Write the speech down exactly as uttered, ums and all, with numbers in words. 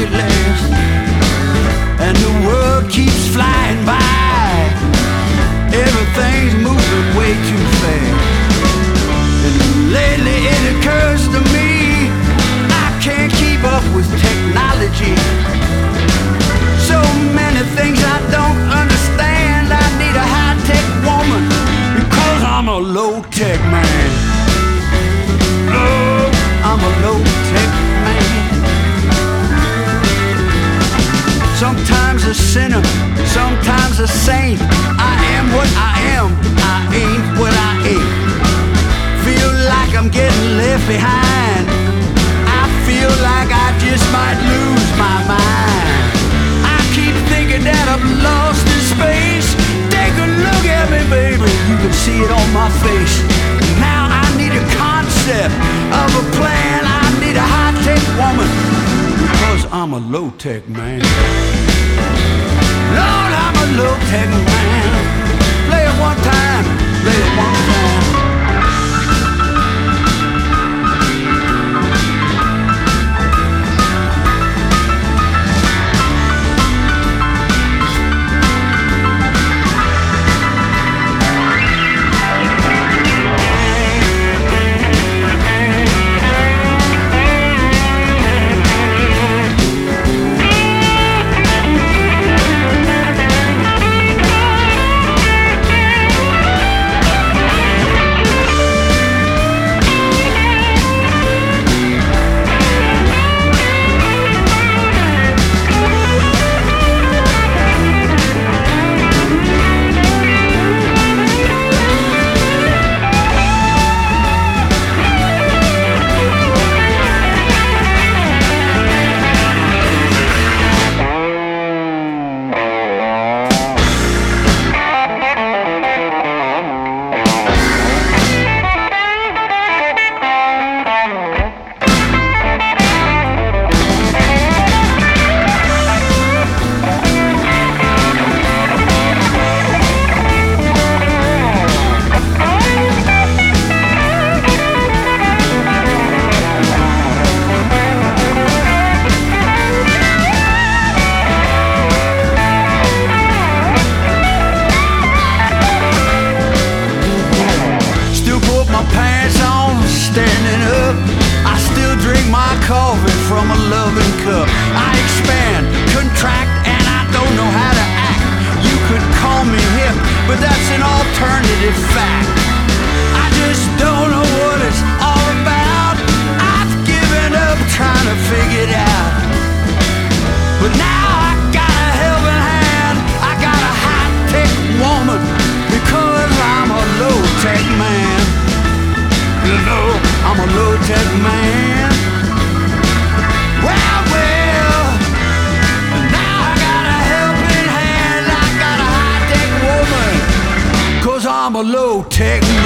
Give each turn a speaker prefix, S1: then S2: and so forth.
S1: it last, and the world keeps flying by. Everything's moving way too fast, and lately it occurs to me I can't keep up with technology. So many things I don't understand. I need a high-tech woman because I'm a low-tech man. Oh, I'm a low-tech man. Sometimes a sinner, sometimes a saint. I am what I am, I ain't what I ain't. Feel like I'm getting left behind. I feel like I just might lose my mind. I keep thinking that I'm lost in space. Take a look at me, baby, you can see it on my face. Now I need a concept of a plan. I need a high-tech woman because I'm a low-tech man. Lord, I'm a low-tech man. Play it one time, play it one time. I'm a low-tech